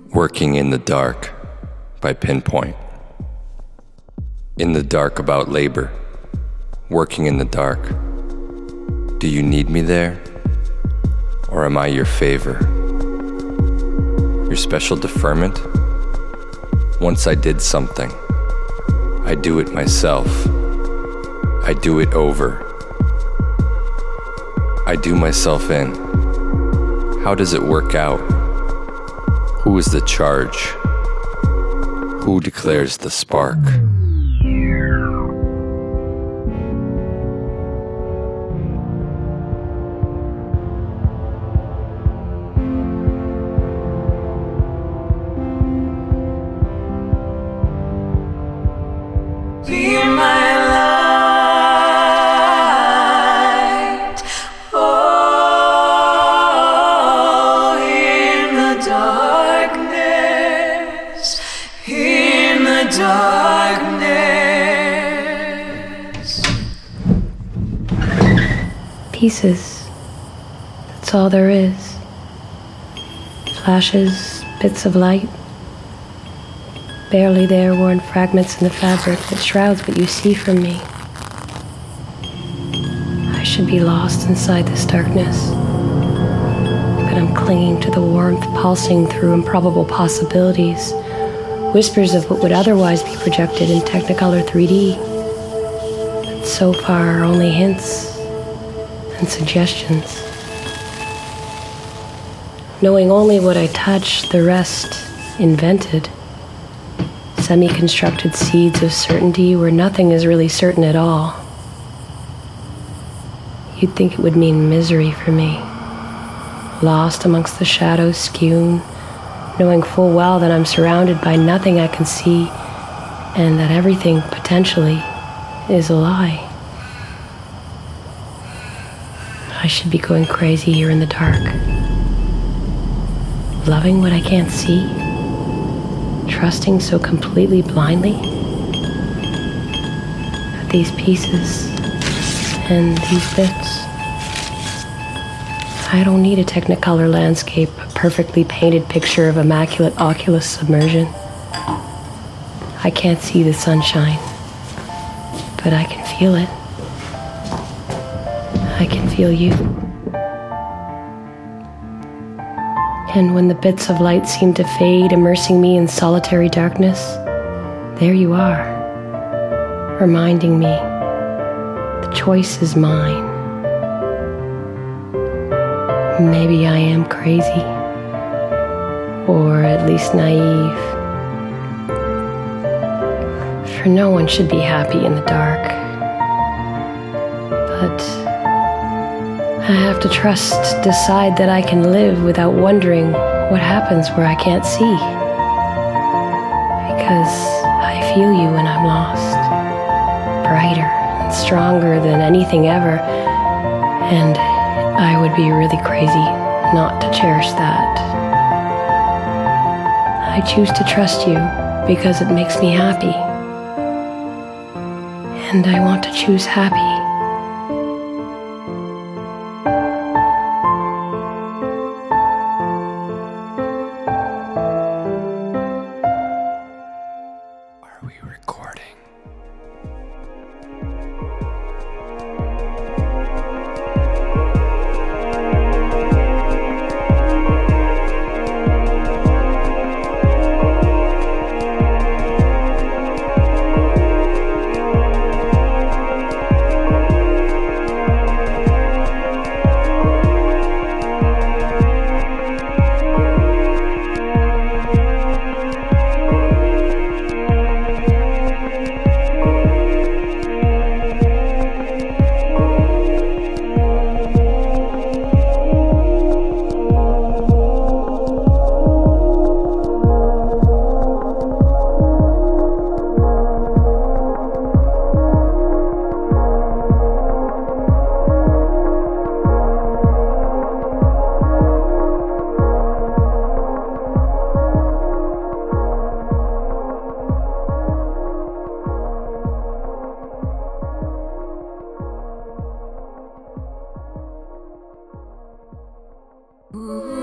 Working in the Dark by Pinpoint. In the dark about labor, working in the dark. Do you need me there? Or am I your favor? Your special deferment? Once I did something. I do it myself. I do it over. I do myself in. How does it work out? Who is the charge? Who declares the spark? Be my light, oh, in the darkness, in the darkness. Pieces, that's all there is. Flashes, bits of light. Barely there, worn fragments in the fabric that shrouds what you see from me. I should be lost inside this darkness, but I'm clinging to the warmth pulsing through improbable possibilities, whispers of what would otherwise be projected in Technicolor 3D, but so far are only hints and suggestions. Knowing only what I touch, the rest invented. Semi-constructed seeds of certainty where nothing is really certain at all. You'd think it would mean misery for me. Lost amongst the shadows, skewn, knowing full well that I'm surrounded by nothing I can see and that everything, potentially, is a lie. I should be going crazy here in the dark. Loving what I can't see. Trusting so completely blindly that these pieces and these bits. I don't need a Technicolor landscape, a perfectly painted picture of immaculate oculus submersion. I can't see the sunshine, but I can feel it. I can feel you. And when the bits of light seem to fade, immersing me in solitary darkness, there you are, reminding me the choice is mine. Maybe I am crazy, or at least naive. For no one should be happy in the dark. But I have to trust, decide that I can live without wondering what happens where I can't see. Because I feel you when I'm lost. Brighter and stronger than anything ever. And I would be really crazy not to cherish that. I choose to trust you because it makes me happy. And I want to choose happy. Are we recording? Ooh.